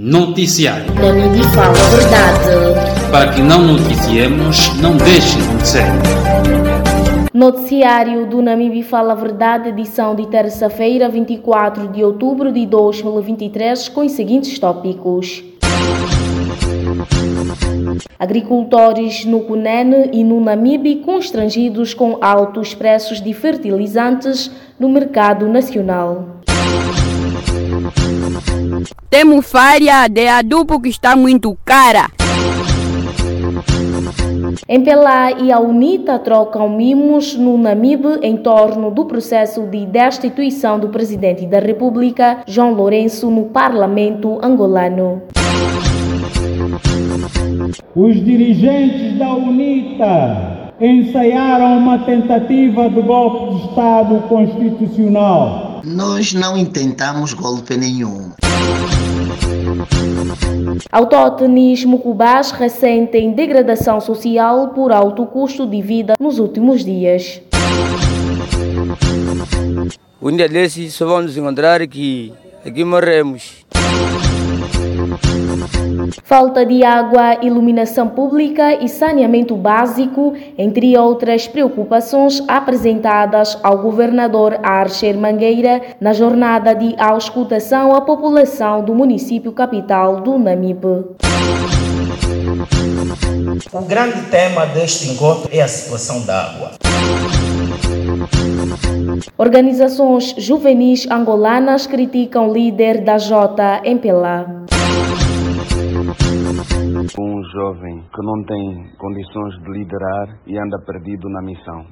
Noticiário. Namíbia fala a verdade. Para que não noticiemos, não deixe de acontecer. Noticiário do Namíbia Fala a Verdade, edição de terça-feira, 24 de outubro de 2023, com os seguintes tópicos. Agricultores no Cunene e no Namíbia constrangidos com altos preços de fertilizantes no mercado nacional. Temos farinha de adubo que está muito cara. MPLA e a UNITA trocam mimos no Namíbia em torno do processo de destituição do presidente da República, João Lourenço, no parlamento angolano. Os dirigentes da UNITA ensaiaram uma tentativa de golpe de Estado constitucional. Nós não intentamos golpe nenhum. Autóctones mucubás ressentem degradação social por alto custo de vida nos últimos dias. Um dia desses só vamos encontrar que aqui morremos. Falta de água, iluminação pública e saneamento básico, entre outras preocupações apresentadas ao governador Archer Mangueira na jornada de auscultação à população do município capital do Namíbia. O grande tema deste encontro é a situação da água. Organizações juvenis angolanas criticam líder da JMPLA. Um jovem que não tem condições de liderar e anda perdido na missão.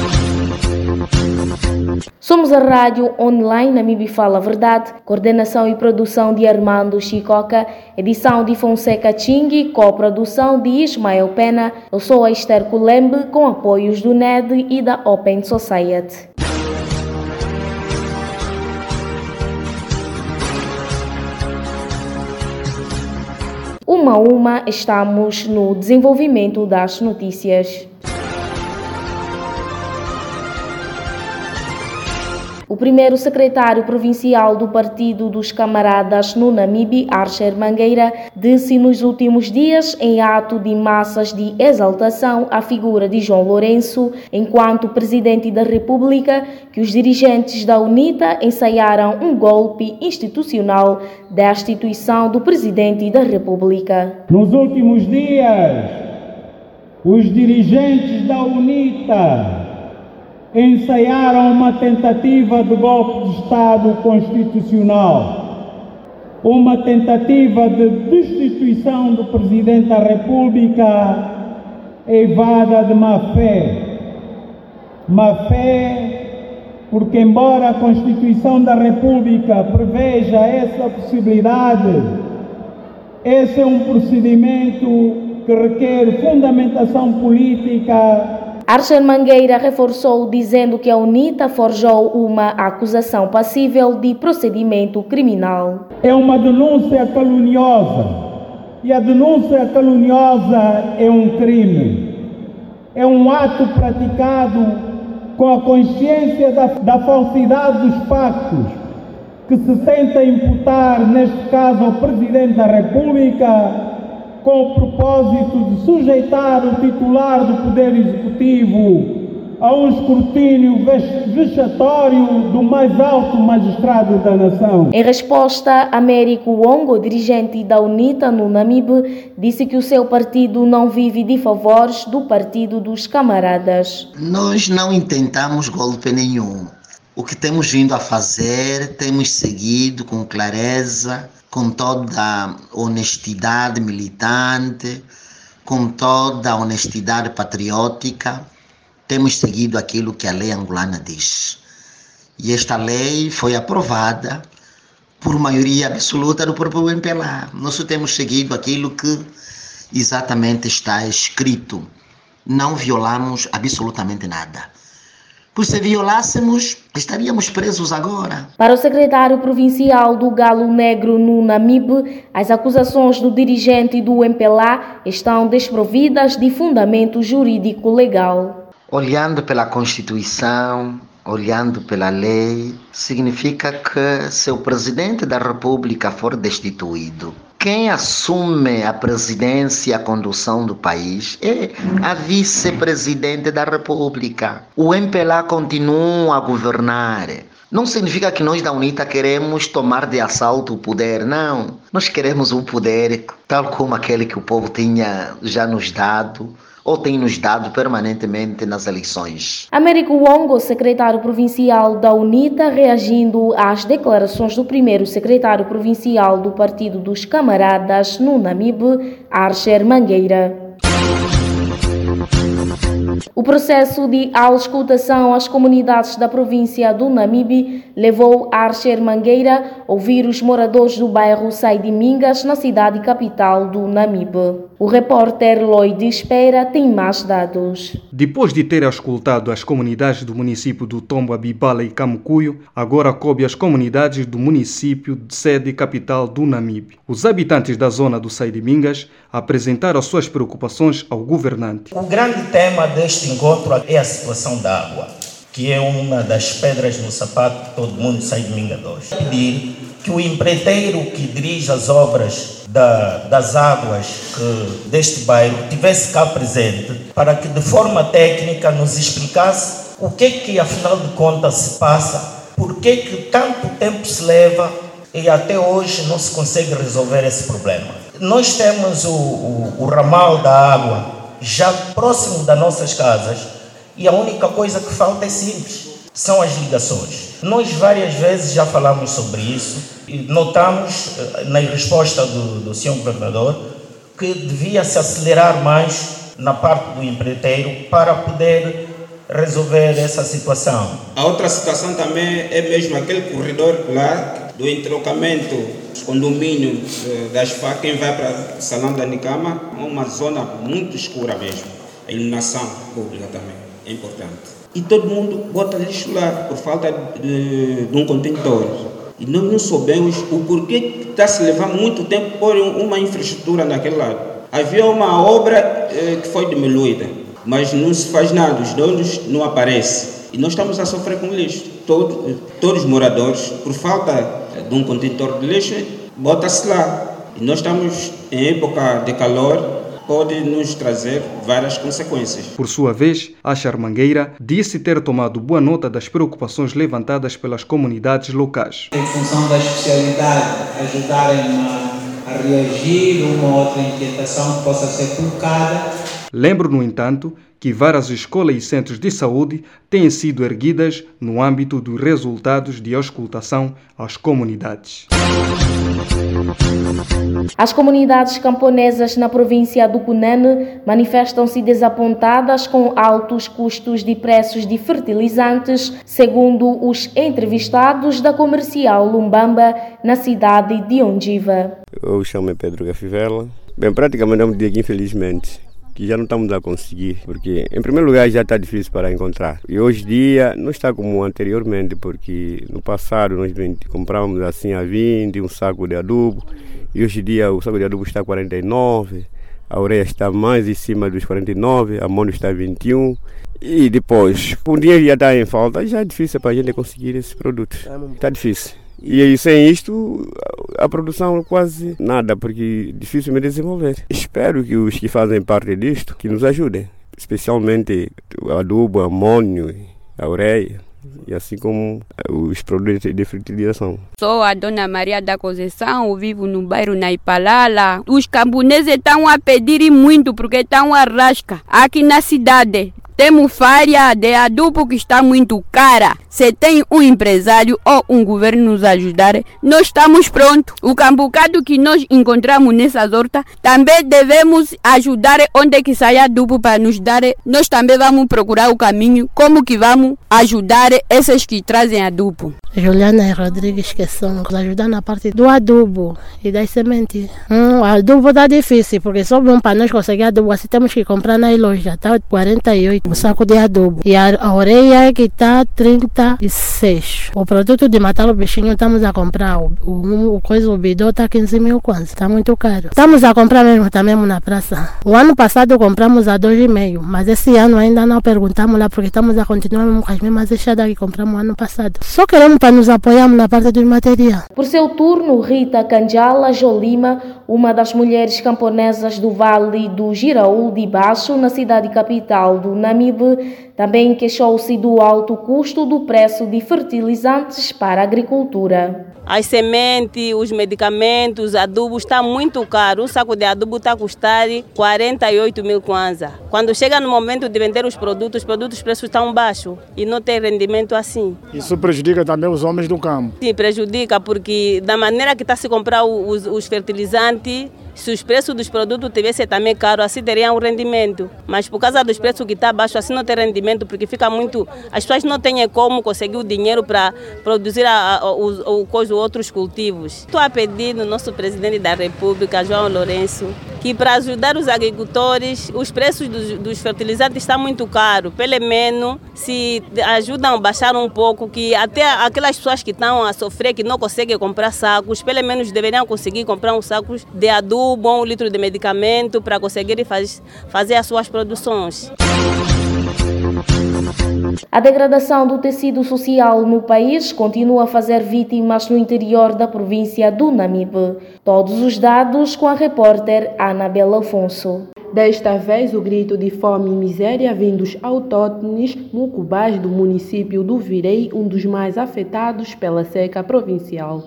Somos a rádio online Namíbia Fala a Verdade, coordenação e produção de Armando Chicoca, edição de Fonseca Ching, coprodução de Ismael Pena. Eu sou a Esther Kulembe, com apoios do NED e da Open Society. Uma a uma, estamos no desenvolvimento das notícias. O primeiro secretário provincial do Partido dos Camaradas no Namíbia, Archer Mangueira, disse nos últimos dias, em ato de massas de exaltação à figura de João Lourenço, enquanto presidente da República, que os dirigentes da UNITA ensaiaram um golpe institucional da destituição do presidente da República. Nos últimos dias, os dirigentes da UNITA ensaiaram uma tentativa de golpe de Estado constitucional, uma tentativa de destituição do Presidente da República eivada de má fé. Má fé porque, embora a Constituição da República preveja essa possibilidade, esse é um procedimento que requer fundamentação política. Archer Mangueira reforçou dizendo que a UNITA forjou uma acusação passível de procedimento criminal. É uma denúncia caluniosa e a denúncia caluniosa é um crime. É um ato praticado com a consciência da falsidade dos factos que se tenta imputar, neste caso, ao Presidente da República, com o propósito de sujeitar o titular do Poder Executivo a um escrutínio vexatório do mais alto magistrado da nação. Em resposta, Américo Wongo, dirigente da UNITA no Namíbia, disse que o seu partido não vive de favores do Partido dos Camaradas. Nós não intentamos golpe nenhum. O que temos vindo a fazer, temos seguido com clareza, com toda a honestidade militante, com toda a honestidade patriótica, temos seguido aquilo que a lei angolana diz. E esta lei foi aprovada por maioria absoluta do próprio MPLA. Nós temos seguido aquilo que exatamente está escrito. Não violamos absolutamente nada. Pois se violássemos, estaríamos presos agora. Para o secretário provincial do Galo Negro no Namíbia, as acusações do dirigente do MPLA estão desprovidas de fundamento jurídico legal. Olhando pela Constituição, olhando pela lei, significa que se o presidente da República for destituído, Quem assume a presidência e a condução do país é a vice-presidente da República. O MPLA continua a governar. Não significa que nós da UNITA queremos tomar de assalto o poder, não. Nós queremos um poder tal como aquele que o povo tinha já nos dado, ou tem nos dado permanentemente nas eleições. Américo Wongo, secretário provincial da UNITA, reagindo às declarações do primeiro secretário provincial do Partido dos Camaradas no Namibe, Archer Mangueira. O processo de auscultação às comunidades da província do Namibe levou Archer Mangueira a ouvir os moradores do bairro Saidimingas, na cidade capital do Namibe. O repórter Lloyd Espera tem mais dados. Depois de ter auscultado as comunidades do município do Tombo, Abibala e Camucuio, agora coube as comunidades do município de sede capital do Namibe. Os habitantes da zona do Saidimingas apresentaram suas preocupações ao governante. O grande tema deste encontro é a situação da água, que é uma das pedras no sapato que todo mundo sai de Minga 2. Pedir que o empreiteiro que dirige as obras das águas deste bairro tivesse cá presente para que de forma técnica nos explicasse o que afinal de contas se passa, por que tanto tempo se leva e até hoje não se consegue resolver esse problema. Nós temos o ramal da água já próximo das nossas casas e a única coisa que falta é simples, são as ligações. Nós várias vezes já falamos sobre isso e notamos na resposta do Sr. Governador que devia se acelerar mais na parte do empreiteiro para poder resolver essa situação. A outra situação também é mesmo aquele corredor lá do entrocamento dos condomínios das FAC, quem vai para Salão da Nicama, uma zona muito escura mesmo. A iluminação pública também é importante. E todo mundo bota lixo lá por falta de um contentor. E nós não soubemos o porquê que está se levando muito tempo por uma infraestrutura naquele lado. Havia uma obra que foi diminuída, mas não se faz nada, os donos não aparecem. E nós estamos a sofrer com lixo. Todos os moradores, por falta de um contentor de lixo, bota-se lá. E nós estamos em época de calor, pode nos trazer várias consequências. Por sua vez, Archer Mangueira disse ter tomado boa nota das preocupações levantadas pelas comunidades locais. Em função da especialidade, ajudarem a reagir a uma outra inquietação que possa ser colocada. Lembro, no entanto, que várias escolas e centros de saúde têm sido erguidas no âmbito dos resultados de auscultação às comunidades. As comunidades camponesas na província do Cunene manifestam-se desapontadas com altos custos de preços de fertilizantes, segundo os entrevistados da comercial Lumbamba, na cidade de Ondiva. Eu chamo Pedro Gafivela. Bem, praticamente é um dia que, infelizmente, que já não estamos a conseguir, porque em primeiro lugar já está difícil para encontrar. E hoje em dia não está como anteriormente, porque no passado nós comprávamos assim a 20, um saco de adubo, e hoje em dia o saco de adubo está a 49, a ureia está mais em cima dos 49, a amônio está a 21, e depois, com o dinheiro já está em falta, já é difícil para a gente conseguir esses produtos. Está difícil. E sem isto, a produção quase nada, porque dificilmente desenvolver. Espero que os que fazem parte disto, que nos ajudem, especialmente o adubo, amônio, a ureia, e assim como os produtos de fertilização. Sou a Dona Maria da Conceição, vivo no bairro Naipalala. Os camponeses estão a pedir muito porque estão a rasca aqui na cidade. Temos farinha de adubo que está muito cara. Se tem um empresário ou um governo nos ajudar, nós estamos prontos. O cambucado que nós encontramos nessas hortas, também devemos ajudar onde é que sai adubo para nos dar. Nós também vamos procurar o caminho, como que vamos ajudar esses que trazem adubo. Juliana Rodrigues, que são ajudar na parte do adubo e das sementes. O adubo está difícil, porque só bom para nós conseguir adubo, assim temos que comprar na loja, está 48 o saco de adubo. E a ureia que está 30 46. O produto de matar o bichinho estamos a comprar. O bidô está 15 mil kwanza. Está muito caro. Estamos a comprar mesmo, tá mesmo na praça. O ano passado compramos a 2,5, mas esse ano ainda não perguntamos lá porque estamos a continuar com as mesmas enxadas que compramos o ano passado. Só queremos para nos apoiarmos na parte dos materiais. Por seu turno, Rita Canjala Jolima, uma das mulheres camponesas do Vale do Giraú de Baixo, na cidade capital do Namibe, também queixou-se do alto custo do preço de fertilizantes para a agricultura. As sementes, os medicamentos, adubos está muito caro. Um saco de adubo está a custar 48 mil kwanza. Quando chega no momento de vender os produtos preços estão baixos e não tem rendimento assim. Isso prejudica também os homens do campo? Sim, prejudica porque da maneira que está se comprar os fertilizantes, se os preços dos produtos tivessem também caro, assim teria um rendimento. Mas por causa dos preços que está baixo, assim não tem rendimento, porque fica muito... As pessoas não têm como conseguir o dinheiro para produzir outros cultivos. Estou a pedir no nosso presidente da República, João Lourenço, que para ajudar os agricultores, os preços dos fertilizantes estão muito caros. Pelo menos, se ajudam a baixar um pouco, que até aquelas pessoas que estão a sofrer, que não conseguem comprar sacos, pelo menos deveriam conseguir comprar uns sacos de adubo, um litro de medicamento para conseguir fazer as suas produções. A degradação do tecido social no país continua a fazer vítimas no interior da província do Namibe. Todos os dados com a repórter Anabela Afonso. Desta vez, o grito de fome e miséria vem dos autóctones mucubás do município do Virei, um dos mais afetados pela seca provincial.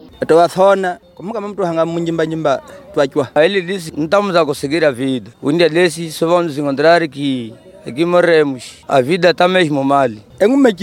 Ele disse que não estamos a conseguir a vida. Um dia desses só vamos encontrar que aqui morremos. A vida está mesmo mal. Ele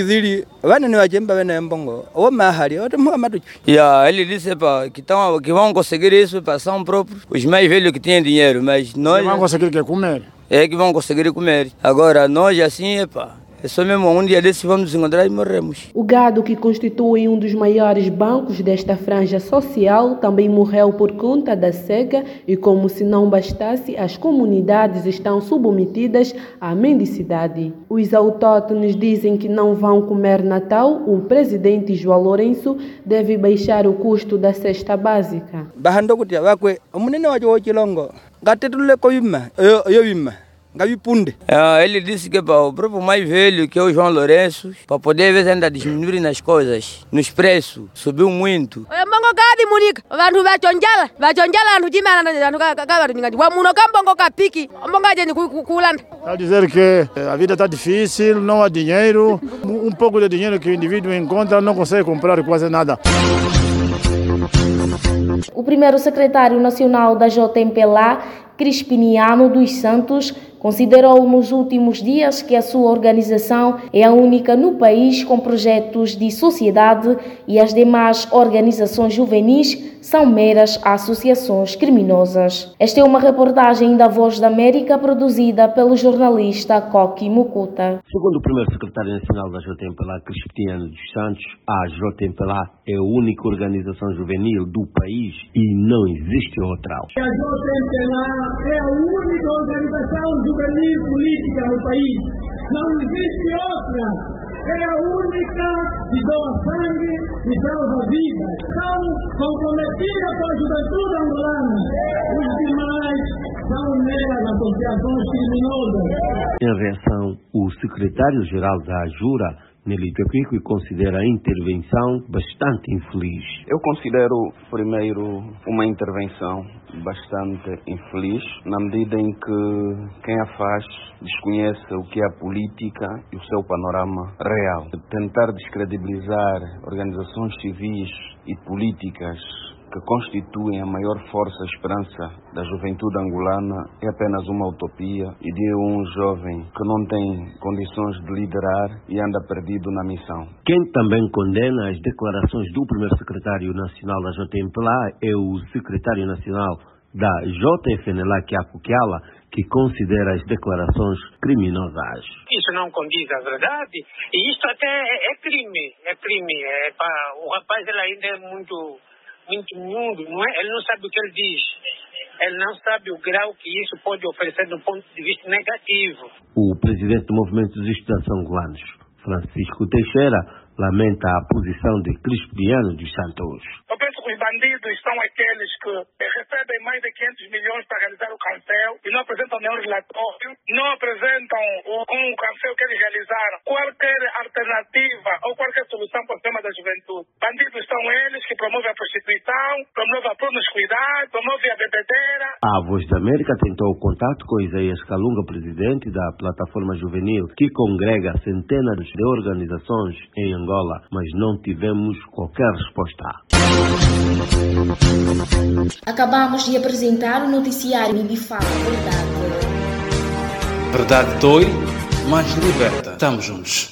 disse que vão conseguir isso para são próprios os mais velhos que têm dinheiro, mas nós... Que vão conseguir comer? É que vão conseguir comer. Agora, nós assim, é só mesmo um dia desses vamos nos encontrar e morremos. O gado, que constitui um dos maiores bancos desta franja social, também morreu por conta da seca e, como se não bastasse, as comunidades estão submetidas à mendicidade. Os autóctones dizem que não vão comer Natal. O presidente João Lourenço deve baixar o custo da cesta básica. Ele disse que para o próprio mais velho, que é o João Lourenço, para poder ver ainda diminuir nas coisas, nos preços, subiu muito. Quer dizer que a vida está difícil, não há dinheiro, um pouco de dinheiro que o indivíduo encontra não consegue comprar quase nada. O primeiro secretário nacional da JMPLA, Crispiniano dos Santos, considerou nos últimos dias que a sua organização é a única no país com projetos de sociedade e as demais organizações juvenis são meras associações criminosas. Esta é uma reportagem da Voz da América produzida pelo jornalista Koki Mukuta. Segundo o primeiro secretário nacional da JMPLA, Crispiniano dos Santos, a JMPLA é a única organização juvenil do país e não existe outra. A JMPLA é a única organização juvenil política no país. Não existe outra. É a única que doa sangue e salva vidas. São comprometidas com a juventude angolana. Os demais são meras associações criminosas. Em reação, o secretário-geral da Jura, Nelito Pico, considera a intervenção bastante infeliz. Eu considero, primeiro, uma intervenção bastante infeliz, na medida em que quem a faz desconhece o que é a política e o seu panorama real. Tentar descredibilizar organizações civis e políticas que constituem a maior força e esperança da juventude angolana é apenas uma utopia e de um jovem que não tem condições de liderar e anda perdido na missão. Quem também condena as declarações do primeiro secretário nacional da JMPLA é o secretário nacional da JFNLA, Kiala, que considera as declarações criminosas. Isso não condiz à verdade e isto até é crime. O rapaz ele ainda é muito mundo, não é? Ele não sabe o que ele diz. Ele não sabe o grau que isso pode oferecer do ponto de vista negativo. O presidente do Movimento dos Estudantes Angolanos, Francisco Teixeira, lamenta a posição de Crispiano dos Santos. Eu penso que os bandidos são aqueles que recebem mais de 500 milhões para realizar o cancel e não apresentam nenhum relatório, não apresentam com o cancel que eles realizaram qualquer alternativa ou qualquer solução para o tema da juventude. Bandidos são eles que promovem a prostituição, promovem a promiscuidade, promovem a bebedeira. A Voz da América tentou contato com Isaías Kalunga, presidente da Plataforma Juvenil, que congrega centenas de organizações em Angola, mas não tivemos qualquer resposta. Acabamos de apresentar o noticiário Mibi Fala Verdade. Verdade dói, mas liberta. Estamos juntos.